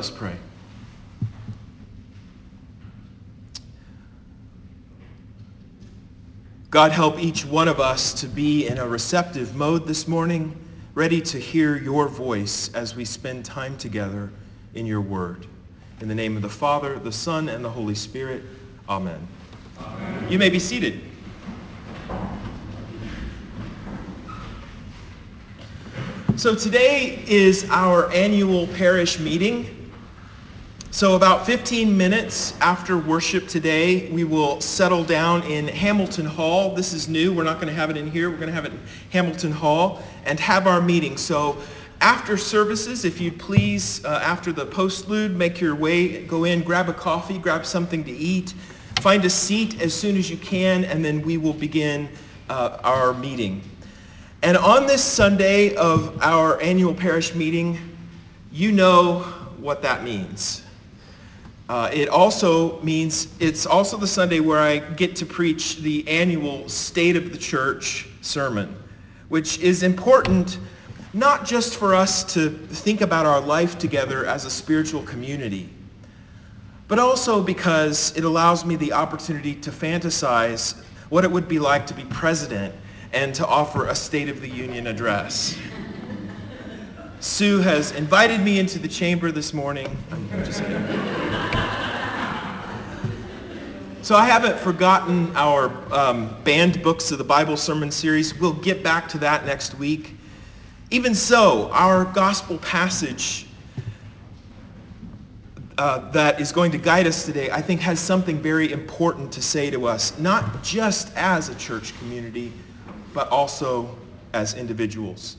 us pray. God, help each one of us to be in a receptive mode this morning, ready to hear your voice as we spend time together in your word. In the name of the Father, the Son, and the Holy Spirit, amen. Amen. You may be seated. So today is our annual parish meeting. So about 15 minutes after worship today, we will settle down in Hamilton Hall. This is new. We're not going to have it in here. We're going to have it in Hamilton Hall and have our meeting. So after services, if you'd please, after the postlude, make your way, go in, grab a coffee, grab something to eat, find a seat as soon as you can, and then we will begin our meeting. And on this Sunday of our annual parish meeting, you know what that means. It also means it's also the Sunday where I get to preach the annual State of the Church sermon, which is important not just for us to think about our life together as a spiritual community, but also because it allows me the opportunity to fantasize what it would be like to be president and to offer a State of the Union address. Sue has invited me into the chamber this morning. I'm just kidding. So I haven't forgotten our banned books of the Bible sermon series. We'll get back to that next week. Even so, our gospel passage that is going to guide us today, I think, has something very important to say to us, not just as a church community, but also as individuals.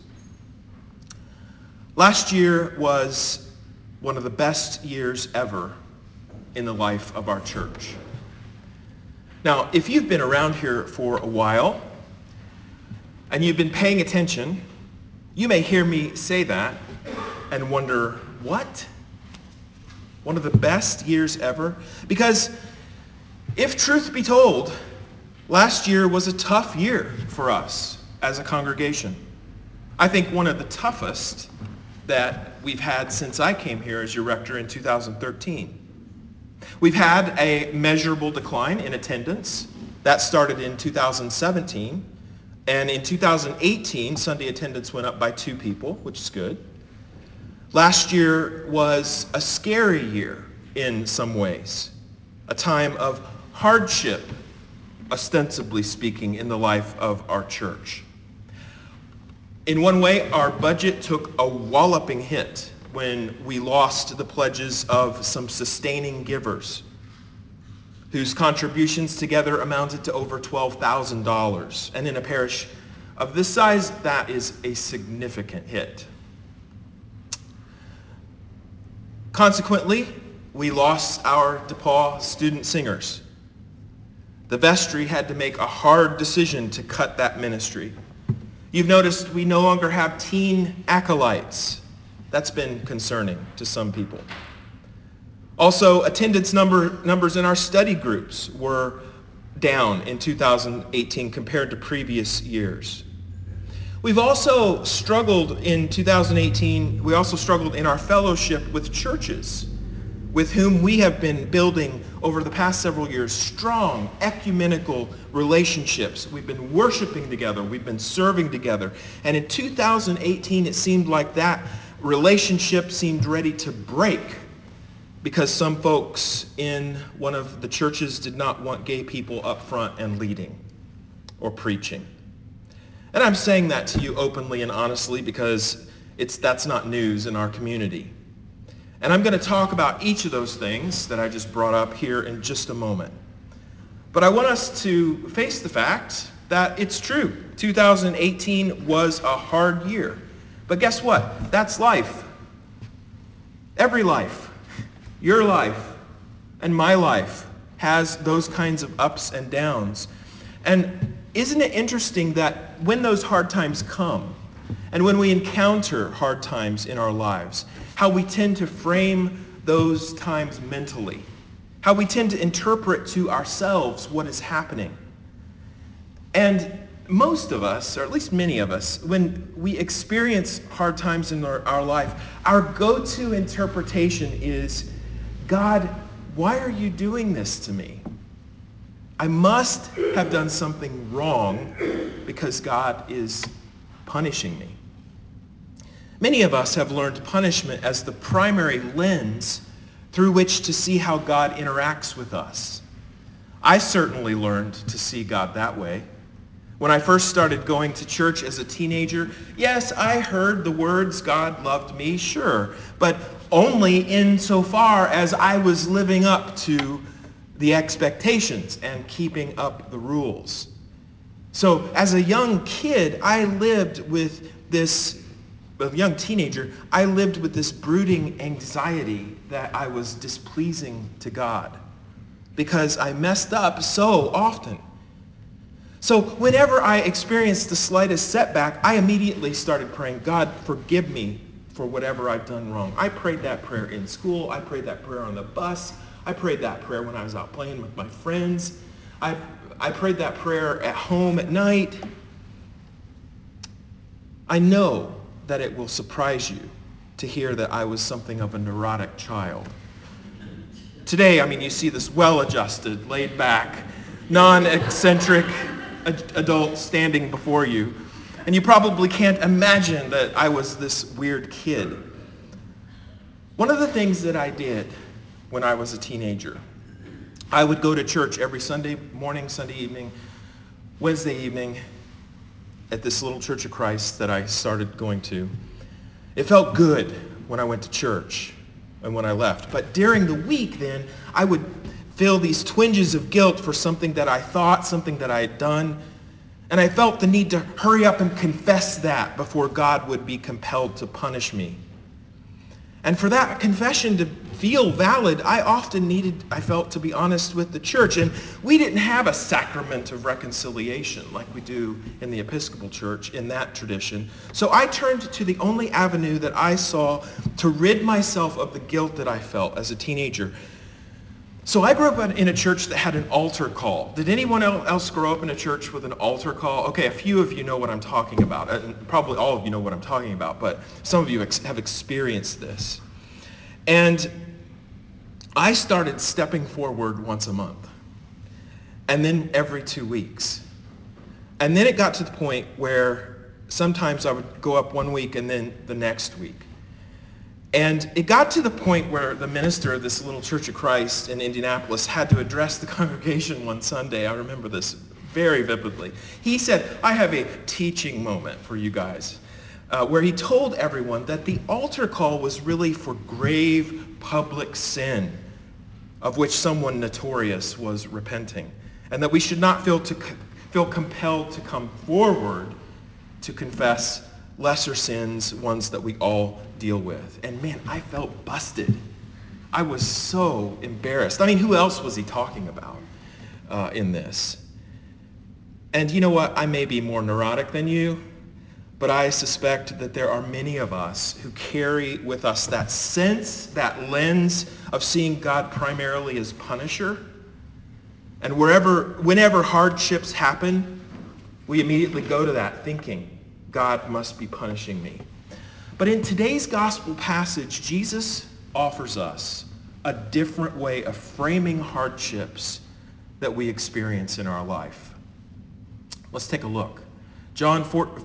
Last year was one of the best years ever in the life of our church. Now, if you've been around here for a while and you've been paying attention, you may hear me say that and wonder, what? One of the best years ever? Because if truth be told, last year was a tough year for us as a congregation. I think one of the toughest that we've had since I came here as your rector in 2013. We've had a measurable decline in attendance. That started in 2017. And in 2018, Sunday attendance went up by 2 people, which is good. Last year was a scary year in some ways, a time of hardship, ostensibly speaking, in the life of our church. In one way, our budget took a walloping hit when we lost the pledges of some sustaining givers whose contributions together amounted to over $12,000. And in a parish of this size, that is a significant hit. Consequently, we lost our DePaul student singers. The vestry had to make a hard decision to cut that ministry. You've noticed we no longer have teen acolytes. That's been concerning to some people. Also, attendance numbers in our study groups were down in 2018 compared to previous years. We've also struggled in 2018, we also struggled in our fellowship with churches with whom we have been building over the past several years strong ecumenical relationships. We've been worshiping together. We've been serving together. And in 2018, it seemed like that relationship seemed ready to break because some folks in one of the churches did not want gay people up front and leading or preaching. And I'm saying that to you openly and honestly because that's not news in our community. And I'm going to talk about each of those things that I just brought up here in just a moment. But I want us to face the fact that it's true. 2018 was a hard year. But guess what? That's life. Every life, your life and my life, has those kinds of ups and downs. And isn't it interesting that when those hard times come, and when we encounter hard times in our lives, how we tend to frame those times mentally, how we tend to interpret to ourselves what is happening. And most of us, or at least many of us, when we experience hard times in our life, our go-to interpretation is, God, why are you doing this to me? I must have done something wrong because God is punishing me. Many of us have learned punishment as the primary lens through which to see how God interacts with us. I certainly learned to see God that way. When I first started going to church as a teenager, yes, I heard the words, God loved me, sure, but only insofar as I was living up to the expectations and keeping up the rules. So as a young kid, a young teenager, I lived with this brooding anxiety that I was displeasing to God because I messed up so often. So whenever I experienced the slightest setback, I immediately started praying, God, forgive me for whatever I've done wrong. I prayed that prayer in school. I prayed that prayer on the bus. I prayed that prayer when I was out playing with my friends. I prayed that prayer at home at night. I know that it will surprise you to hear that I was something of a neurotic child. Today, you see this well-adjusted, laid-back, non-eccentric adult standing before you, and you probably can't imagine that I was this weird kid. One of the things that I did when I was a teenager, I would go to church every Sunday morning, Sunday evening, Wednesday evening at this little Church of Christ that I started going to. It felt good when I went to church and when I left. But during the week then, I would feel these twinges of guilt for something that I thought, something that I had done. And I felt the need to hurry up and confess that before God would be compelled to punish me. And for that confession to feel valid, I felt to be honest with the church. And we didn't have a sacrament of reconciliation like we do in the Episcopal Church in that tradition. So I turned to the only avenue that I saw to rid myself of the guilt that I felt as a teenager. So I grew up in a church that had an altar call. Did anyone else grow up in a church with an altar call? Okay, a few of you know what I'm talking about. And probably all of you know what I'm talking about, but some of you have experienced this. And I started stepping forward once a month, and then every 2 weeks. And then it got to the point where sometimes I would go up 1 week and then the next week. And it got to the point where the minister of this little Church of Christ in Indianapolis had to address the congregation one Sunday. I remember this very vividly. He said, I have a teaching moment for you guys, where he told everyone that the altar call was really for grave public sin of which someone notorious was repenting, and that we should not feel compelled to come forward to confess lesser sins, ones that we all deal with. And man, I felt busted. I was so embarrassed. Who else was he talking about in this? And you know what? I may be more neurotic than you, but I suspect that there are many of us who carry with us that sense, that lens of seeing God primarily as punisher. And whenever hardships happen, we immediately go to that thinking, God must be punishing me. But in today's gospel passage, Jesus offers us a different way of framing hardships that we experience in our life. Let's take a look. John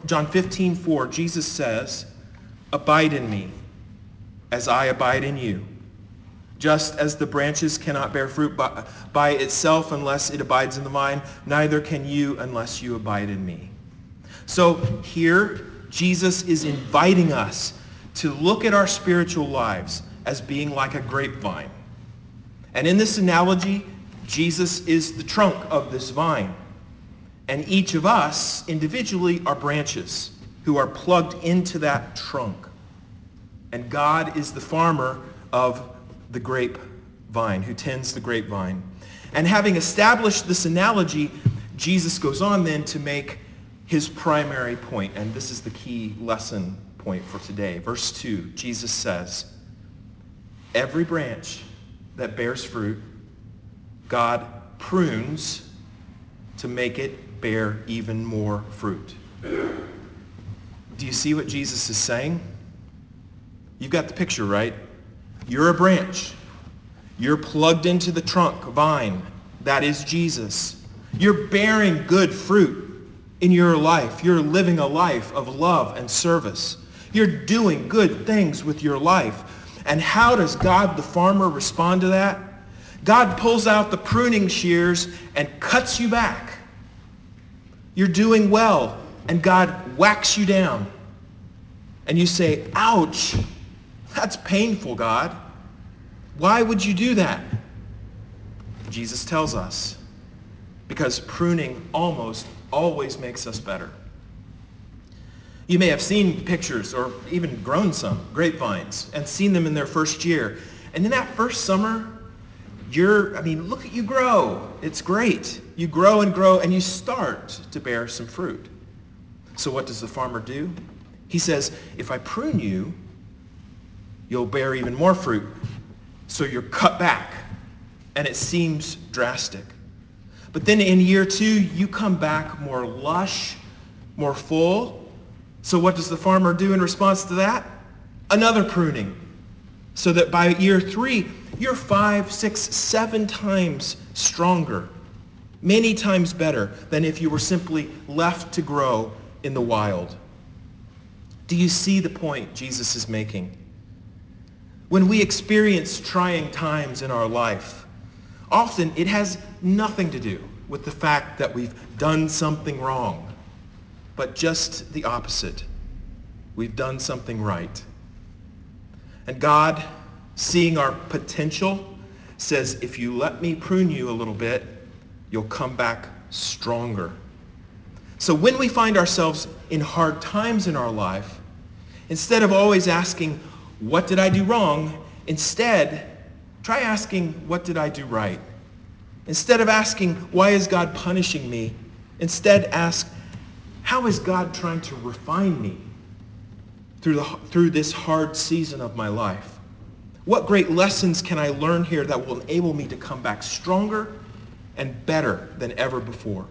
15:4, Jesus says, abide in me as I abide in you. Just as the branches cannot bear fruit by itself unless it abides in the vine, neither can you unless you abide in me. So here, Jesus is inviting us to look at our spiritual lives as being like a grapevine. And in this analogy, Jesus is the trunk of this vine. And each of us individually are branches who are plugged into that trunk. And God is the farmer of the grapevine, who tends the grapevine. And having established this analogy, Jesus goes on then to make his primary point, and this is the key lesson point for today. Verse 2, Jesus says, every branch that bears fruit, God prunes to make it bear even more fruit. Do you see what Jesus is saying? You've got the picture, right? You're a branch. You're plugged into the trunk vine. That is Jesus. You're bearing good fruit in your life. You're living a life of love and service. You're doing good things with your life. And how does God the farmer respond to that? God pulls out the pruning shears and cuts you back. You're doing well, and God whacks you down. And you say, ouch, that's painful, God. Why would you do that? Jesus tells us, because pruning almost always makes us better. You may have seen pictures or even grown some grapevines and seen them in their first year. And in that first summer, look at you grow. It's great. You grow and you start to bear some fruit. So what does the farmer do? He says, if I prune you, you'll bear even more fruit. So you're cut back, and it seems drastic. But then in year 2, you come back more lush, more full. So what does the farmer do in response to that? Another pruning. So that by year 3, you're 5, 6, 7 times stronger, many times better than if you were simply left to grow in the wild. Do you see the point Jesus is making? When we experience trying times in our life, often it has nothing to do with the fact that we've done something wrong, but just the opposite. We've done something right. And God, seeing our potential, says, if you let me prune you a little bit, you'll come back stronger. So when we find ourselves in hard times in our life, instead of always asking, what did I do wrong? Instead, try asking, what did I do right? Instead of asking, why is God punishing me? Instead, ask, how is God trying to refine me through this hard season of my life? What great lessons can I learn here that will enable me to come back stronger and better than ever before?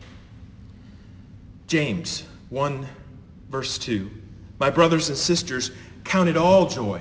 James 1, verse 2. My brothers and sisters, count it all joy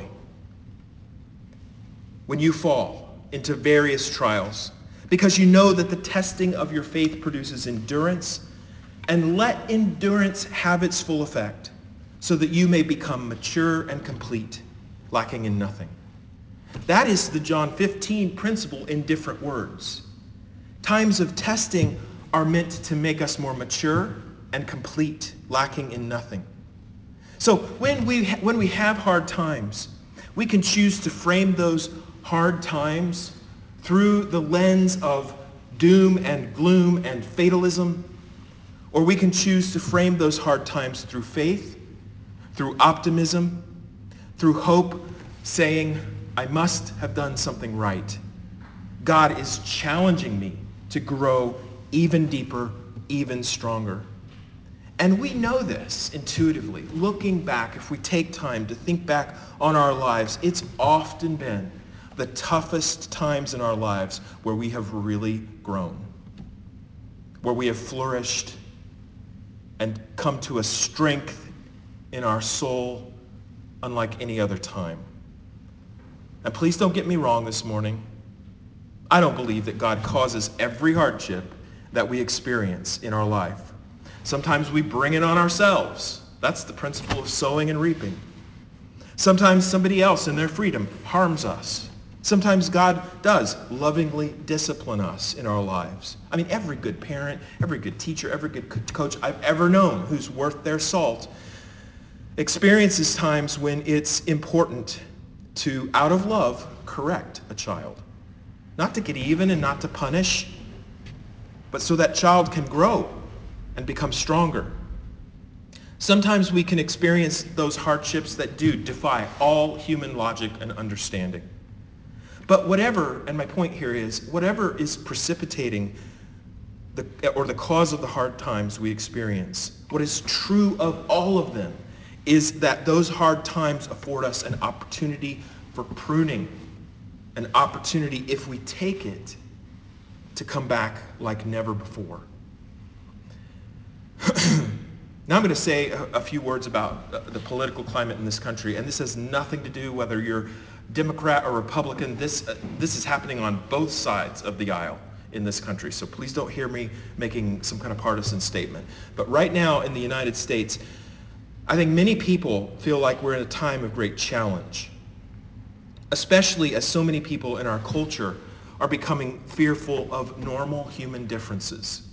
when you fall into various trials, because you know that the testing of your faith produces endurance, and let endurance have its full effect, so that you may become mature and complete, lacking in nothing. That is the John 15 principle in different words. Times of testing are meant to make us more mature and complete, lacking in nothing. So when we have hard times, we can choose to frame those hard times through the lens of doom and gloom and fatalism, or we can choose to frame those hard times through faith, through optimism, through hope, saying, I must have done something right. God is challenging me to grow even deeper, even stronger. And we know this intuitively. Looking back, if we take time to think back on our lives, it's often been the toughest times in our lives where we have really grown, where we have flourished and come to a strength in our soul unlike any other time. And please don't get me wrong this morning. I don't believe that God causes every hardship that we experience in our life. Sometimes we bring it on ourselves. That's the principle of sowing and reaping. Sometimes somebody else in their freedom harms us. Sometimes God does lovingly discipline us in our lives. I mean, every good parent, every good teacher, every good coach I've ever known who's worth their salt experiences times when it's important to, out of love, correct a child. Not to get even and not to punish, but so that child can grow and become stronger. Sometimes we can experience those hardships that do defy all human logic and understanding. But whatever, and my point here is, whatever is precipitating the cause of the hard times we experience, what is true of all of them is that those hard times afford us an opportunity for pruning, an opportunity, if we take it, to come back like never before. Now I'm going to say a few words about the political climate in this country, and this has nothing to do whether you're Democrat or Republican. This is happening on both sides of the aisle in this country, so please don't hear me making some kind of partisan statement. But right now in the United States, I think many people feel like we're in a time of great challenge, especially as so many people in our culture are becoming fearful of normal human differences.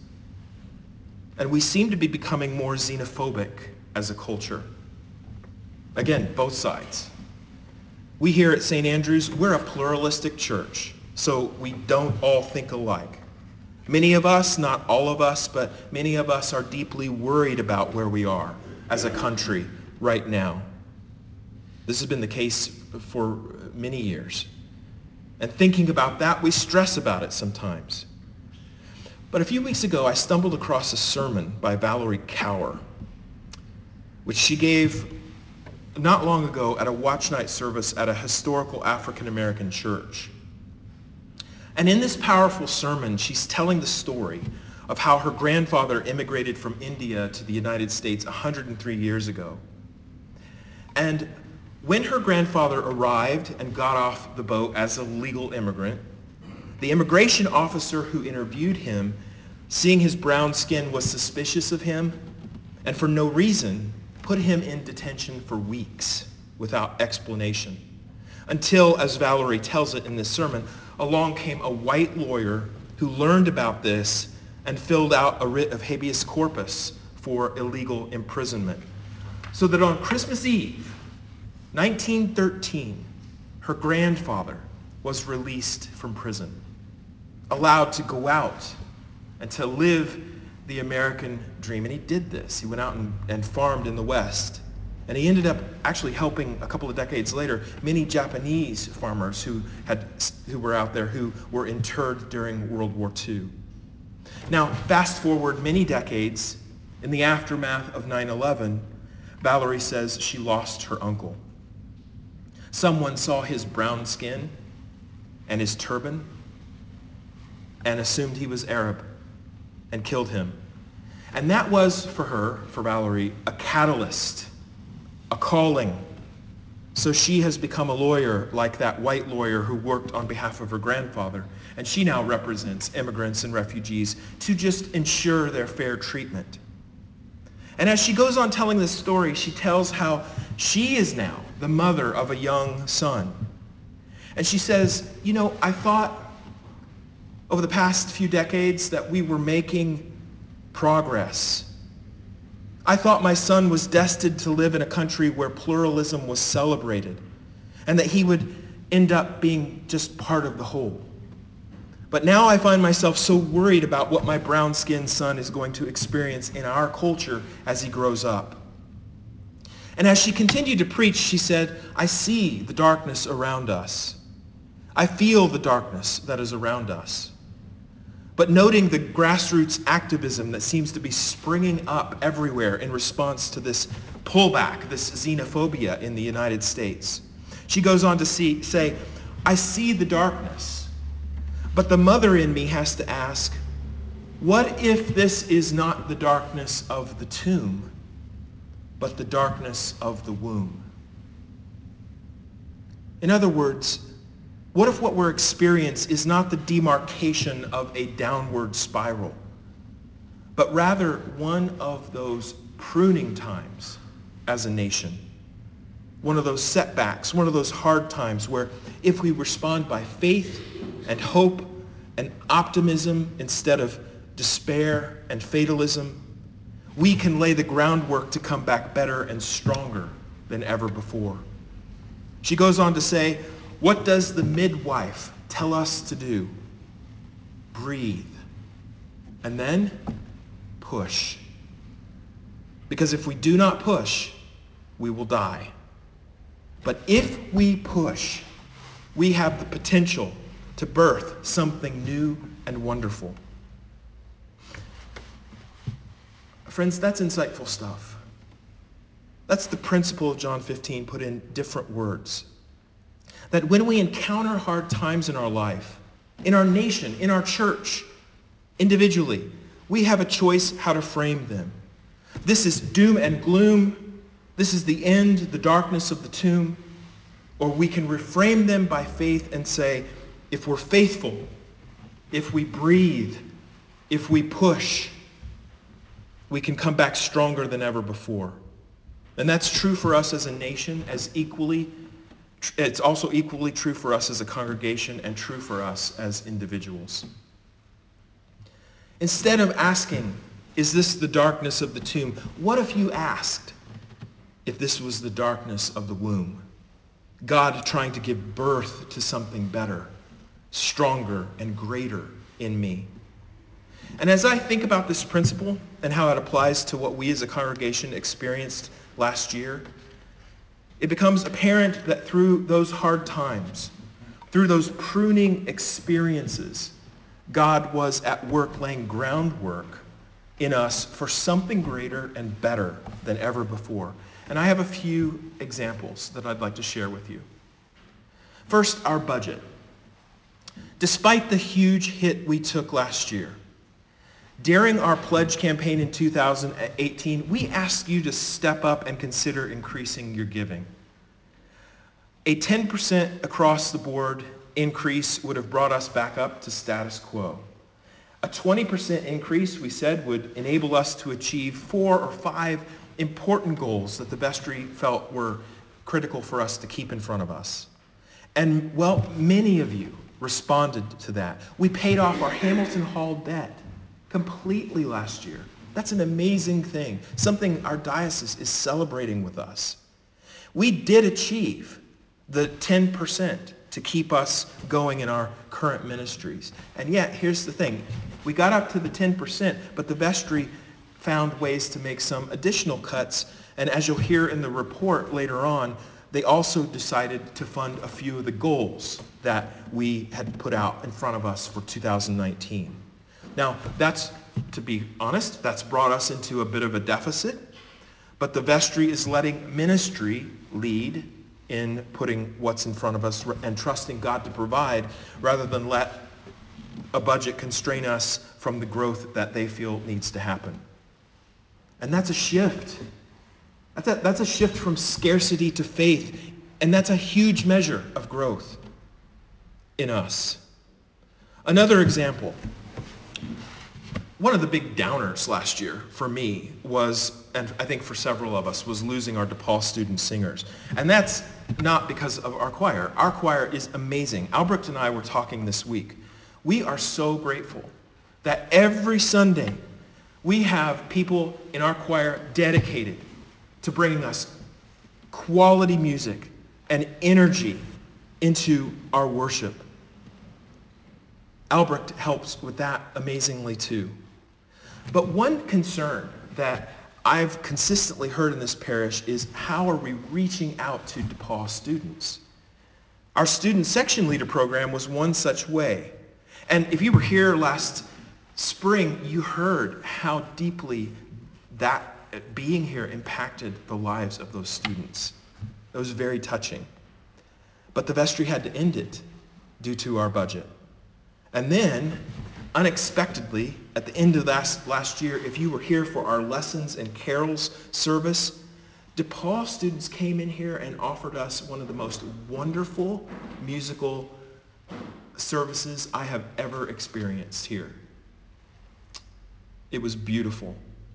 And we seem to be becoming more xenophobic as a culture. Again, both sides. We here at St. Andrews, we're a pluralistic church, so we don't all think alike. Many of us, not all of us, but many of us are deeply worried about where we are as a country right now. This has been the case for many years. And thinking about that, we stress about it sometimes. But a few weeks ago, I stumbled across a sermon by Valerie Kaur, which she gave not long ago at a watch night service at a historical African American church. And in this powerful sermon, she's telling the story of how her grandfather immigrated from India to the United States 103 years ago. And when her grandfather arrived and got off the boat as a legal immigrant, the immigration officer who interviewed him, seeing his brown skin, was suspicious of him and for no reason put him in detention for weeks without explanation. Until, as Valerie tells it in this sermon, along came a white lawyer who learned about this and filled out a writ of habeas corpus for illegal imprisonment. So that on Christmas Eve, 1913, her grandfather was released from prison, allowed to go out and to live the American dream. And he did this. He went out and farmed in the West. And he ended up actually helping, a couple of decades later, many Japanese farmers who were out there who were interred during World War II. Now, fast forward many decades, in the aftermath of 9/11, Valerie says she lost her uncle. Someone saw his brown skin and his turban and assumed he was Arab and killed him. And that was, for her, for Valerie, a catalyst, a calling. So she has become a lawyer like that white lawyer who worked on behalf of her grandfather. And she now represents immigrants and refugees to just ensure their fair treatment. And as she goes on telling this story, she tells how she is now the mother of a young son. And she says, I thought over the past few decades that we were making progress. I thought my son was destined to live in a country where pluralism was celebrated and that he would end up being just part of the whole. But now I find myself so worried about what my brown-skinned son is going to experience in our culture as he grows up. And as she continued to preach, she said, I see the darkness around us. I feel the darkness that is around us. But noting the grassroots activism that seems to be springing up everywhere in response to this pullback, this xenophobia in the United States, she goes on to say, I see the darkness, but the mother in me has to ask, what if this is not the darkness of the tomb, but the darkness of the womb? In other words, what if what we're experiencing is not the demarcation of a downward spiral, but rather one of those pruning times as a nation, one of those setbacks, one of those hard times where if we respond by faith and hope and optimism instead of despair and fatalism, we can lay the groundwork to come back better and stronger than ever before. She goes on to say, what does the midwife tell us to do? Breathe. And then push. Because if we do not push, we will die. But if we push, we have the potential to birth something new and wonderful. Friends, that's insightful stuff. That's the principle of John 15 put in different words. That when we encounter hard times in our life, in our nation, in our church, individually, we have a choice how to frame them. This is doom and gloom. This is the end, the darkness of the tomb. Or we can reframe them by faith and say, if we're faithful, if we breathe, if we push, we can come back stronger than ever before. And that's true for us as a nation, it's also equally true for us as a congregation and true for us as individuals. Instead of asking, is this the darkness of the tomb? What if you asked if this was the darkness of the womb? God trying to give birth to something better, stronger and greater in me. And as I think about this principle and how it applies to what we as a congregation experienced last year, it becomes apparent that through those hard times, through those pruning experiences, God was at work laying groundwork in us for something greater and better than ever before. And I have a few examples that I'd like to share with you. First, our budget. Despite the huge hit we took last year, during our pledge campaign in 2018, we asked you to step up and consider increasing your giving. A 10% across the board increase would have brought us back up to status quo. A 20% increase, we said, would enable us to achieve 4 or 5 important goals that the vestry felt were critical for us to keep in front of us. And, well, many of you responded to that. We paid off our Hamilton Hall debt completely last year. That's an amazing thing, something our diocese is celebrating with us. We did achieve the 10% to keep us going in our current ministries. And yet, here's the thing. We got up to the 10%, but the vestry found ways to make some additional cuts. And as you'll hear in the report later on, they also decided to fund a few of the goals that we had put out in front of us for 2019. Now, to be honest, that's brought us into a bit of a deficit, but the vestry is letting ministry lead in putting what's in front of us and trusting God to provide rather than let a budget constrain us from the growth that they feel needs to happen. And that's a shift. That's a shift from scarcity to faith, and that's a huge measure of growth in us. Another example. One of the big downers last year for me was, and I think for several of us, was losing our DePaul student singers. And that's not because of our choir. Our choir is amazing. Albrecht and I were talking this week. We are so grateful that every Sunday we have people in our choir dedicated to bringing us quality music and energy into our worship. Albrecht helps with that amazingly too. But one concern that I've consistently heard in this parish is how are we reaching out to DePaul students? Our student section leader program was one such way. And if you were here last spring, you heard how deeply that being here impacted the lives of those students. It was very touching. But the vestry had to end it due to our budget. And then, unexpectedly, at the end of last year, if you were here for our lessons and carols service, DePaul students came in here and offered us one of the most wonderful musical services I have ever experienced here. It was beautiful.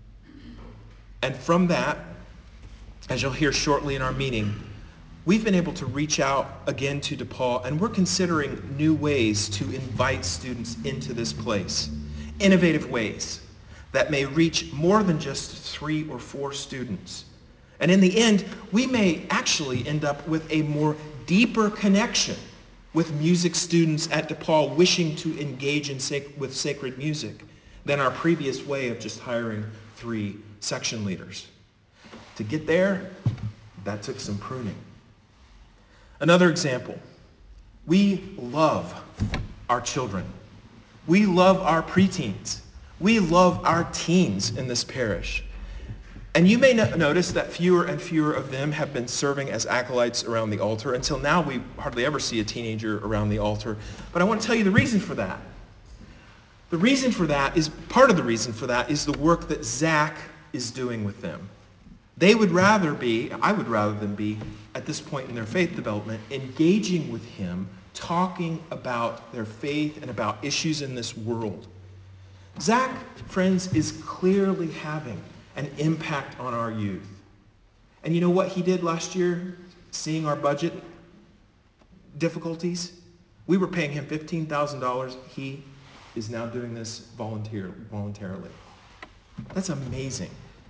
And from that, as you'll hear shortly in our meeting, we've been able to reach out again to DePaul, and we're considering new ways to invite students into this place. Innovative ways that may reach more than just 3 or 4 students. And in the end, we may actually end up with a more deeper connection with music students at DePaul wishing to engage with sacred music than our previous way of just hiring 3 section leaders. To get there, that took some pruning. Another example, we love our children. We love our preteens. We love our teens in this parish. And you may notice that fewer and fewer of them have been serving as acolytes around the altar. Until now, we hardly ever see a teenager around the altar. But I want to tell you the reason for that. Part of the reason for that is the work that Zach is doing with them. I would rather them be, at this point in their faith development, engaging with him, talking about their faith and about issues in this world. Zach, friends, is clearly having an impact on our youth. And you know what he did last year, seeing our budget difficulties? We were paying him $15,000. He is now doing this voluntarily. That's amazing.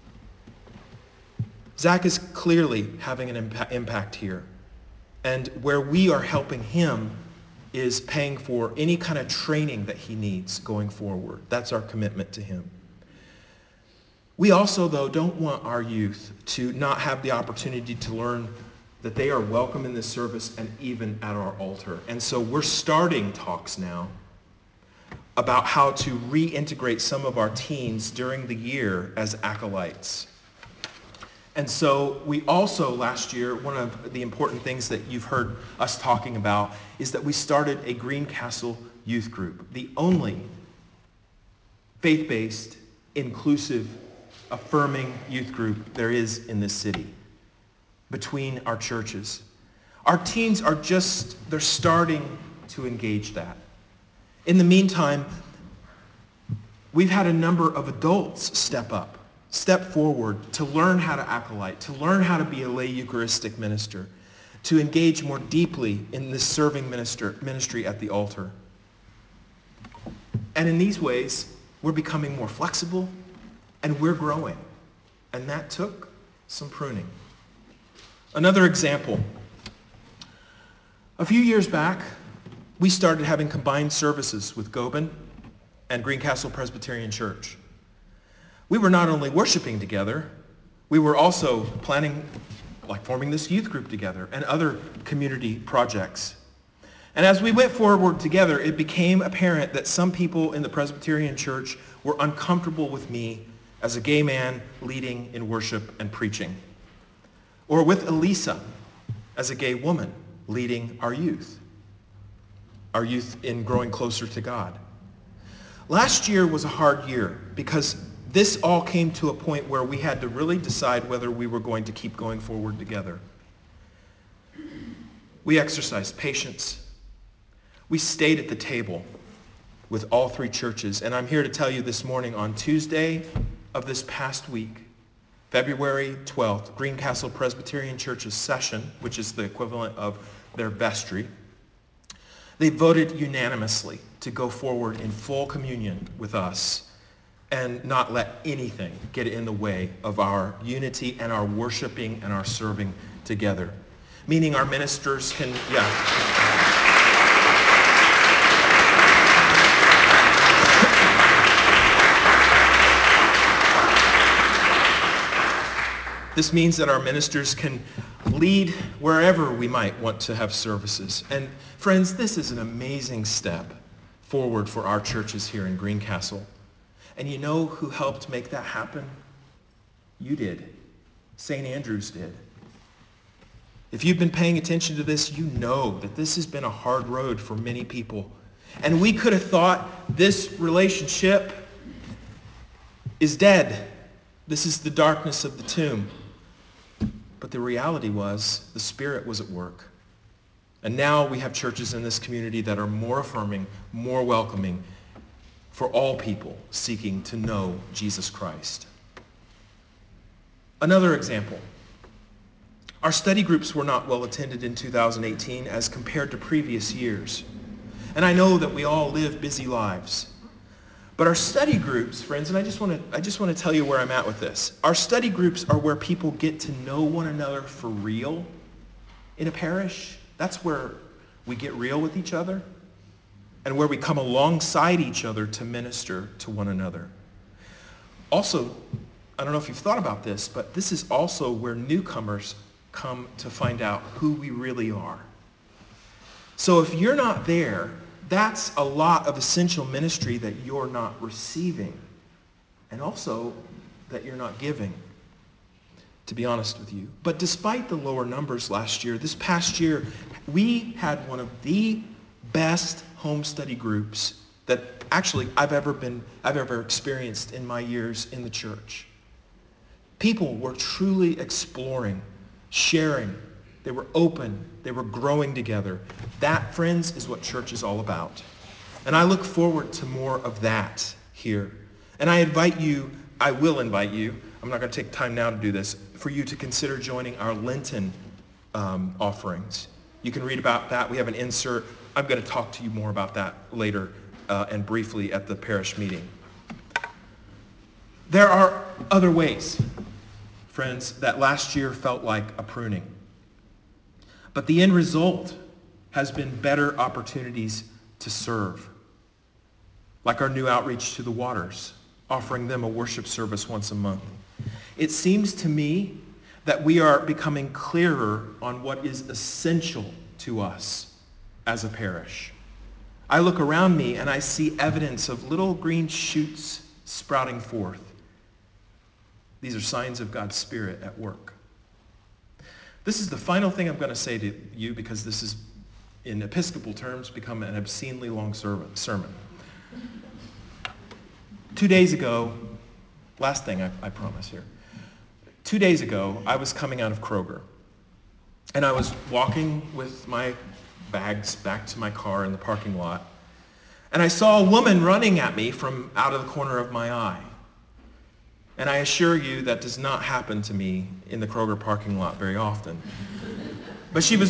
Zach is clearly having an impact here. And where we are helping him is paying for any kind of training that he needs going forward. That's our commitment to him. We also, though, don't want our youth to not have the opportunity to learn that they are welcome in this service and even at our altar. And so we're starting talks now about how to reintegrate some of our teens during the year as acolytes. And so we also, last year, one of the important things that you've heard us talking about is that we started a Greencastle youth group, the only faith-based, inclusive, affirming youth group there is in this city between our churches. Our teens they're starting to engage that. In the meantime, we've had a number of adults step forward to learn how to acolyte, to learn how to be a lay Eucharistic minister, to engage more deeply in this serving ministry at the altar. And in these ways, we're becoming more flexible and we're growing. And that took some pruning. Another example. A few years back, we started having combined services with Goben and Greencastle Presbyterian Church. We were not only worshiping together, we were also forming this youth group together and other community projects. And as we went forward together, it became apparent that some people in the Presbyterian Church were uncomfortable with me as a gay man leading in worship and preaching, or with Elisa as a gay woman leading our youth in growing closer to God. Last year was a hard year because this all came to a point where we had to really decide whether we were going to keep going forward together. We exercised patience. We stayed at the table with all three churches. And I'm here to tell you this morning, on Tuesday of this past week, February 12th, Greencastle Presbyterian Church's session, which is the equivalent of their vestry, they voted unanimously to go forward in full communion with us and not let anything get in the way of our unity and our worshiping and our serving together. Meaning our ministers can, This means that our ministers can lead wherever we might want to have services. And friends, this is an amazing step forward for our churches here in Greencastle. And you know who helped make that happen? You did. St. Andrews did. If you've been paying attention to this, you know that this has been a hard road for many people. And we could have thought this relationship is dead. This is the darkness of the tomb. But the reality was the Spirit was at work. And now we have churches in this community that are more affirming, more welcoming for all people seeking to know Jesus Christ. Another example. Our study groups were not well attended in 2018 as compared to previous years. And I know that we all live busy lives. But our study groups, friends, and I just want to tell you where I'm at with this. Our study groups are where people get to know one another for real in a parish. That's where we get real with each other and where we come alongside each other to minister to one another. Also, I don't know if you've thought about this, but this is also where newcomers come to find out who we really are. So if you're not there, that's a lot of essential ministry that you're not receiving, and also that you're not giving, to be honest with you. But despite the lower numbers last year, this past year, we had one of the best home study groups that actually I've ever experienced in my years in the church. People were truly exploring, sharing. They were open. They were growing together. That, friends, is what church is all about. And I look forward to more of that here. And I will invite you, I'm not going to take time now to do this, for you to consider joining our Lenten offerings. You can read about that. We have an insert. I'm going to talk to you more about that later and briefly at the parish meeting. There are other ways, friends, that last year felt like a pruning. But the end result has been better opportunities to serve, like our new outreach to the Waters, offering them a worship service once a month. It seems to me that we are becoming clearer on what is essential to us as a parish. I look around me and I see evidence of little green shoots sprouting forth. These are signs of God's Spirit at work. This is the final thing I'm going to say to you, because this is, in Episcopal terms, become an obscenely long sermon. 2 days ago, last thing I promise here. 2 days ago, I was coming out of Kroger, and I was walking with my bags back to my car in the parking lot, and I saw a woman running at me from out of the corner of my eye. And I assure you that does not happen to me in the Kroger parking lot very often. But she was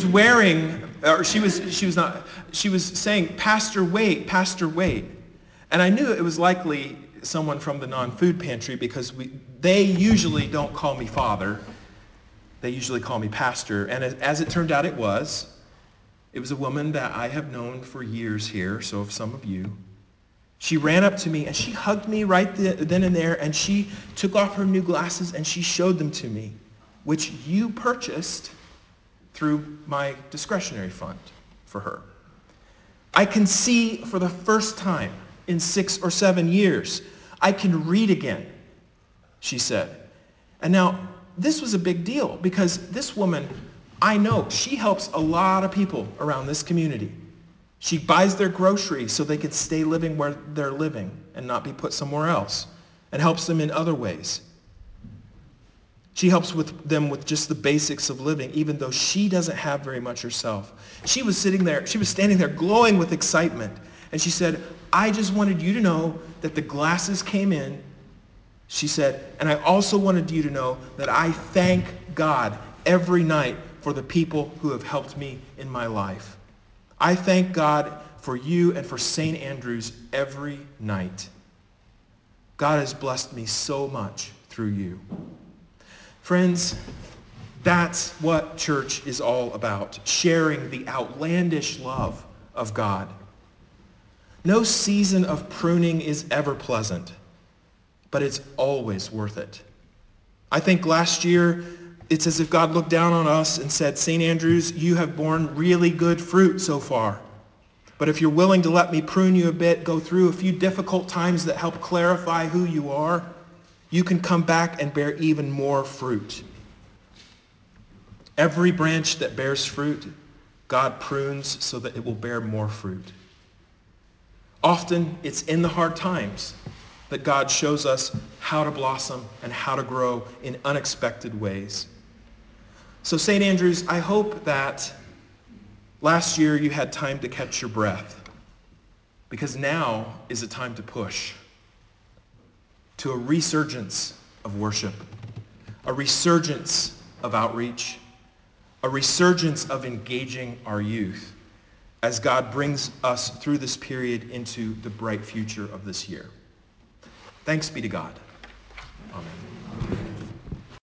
saying, "Pastor, wait, Pastor, wait." And I knew it was likely someone from the non-food pantry, because they usually don't call me Father. They usually call me Pastor. And as it turned out, it was a woman that I have known for years here, so have some of you. She ran up to me and she hugged me right then and there, and she took off her new glasses and she showed them to me, which you purchased through my discretionary fund for her. I can see for the first time in 6 or 7 years. I can read again, she said. And now, this was a big deal, because this woman, I know, she helps a lot of people around this community. She buys their groceries so they can stay living where they're living and not be put somewhere else, and helps them in other ways. She helps them with just the basics of living, even though she doesn't have very much herself. She was standing there glowing with excitement, and she said, "I just wanted you to know that the glasses came in," she said, "and I also wanted you to know that I thank God every night for the people who have helped me in my life. I thank God for you and for St. Andrew's every night. God has blessed me so much through you." Friends, that's what church is all about, sharing the outlandish love of God. No season of pruning is ever pleasant, but it's always worth it. I think last year, it's as if God looked down on us and said, "St. Andrews, you have borne really good fruit so far. But if you're willing to let me prune you a bit, go through a few difficult times that help clarify who you are, you can come back and bear even more fruit." Every branch that bears fruit, God prunes so that it will bear more fruit. Often, it's in the hard times that God shows us how to blossom and how to grow in unexpected ways. So, St. Andrews, I hope that last year you had time to catch your breath, because now is a time to push to a resurgence of worship, a resurgence of outreach, a resurgence of engaging our youth as God brings us through this period into the bright future of this year. Thanks be to God.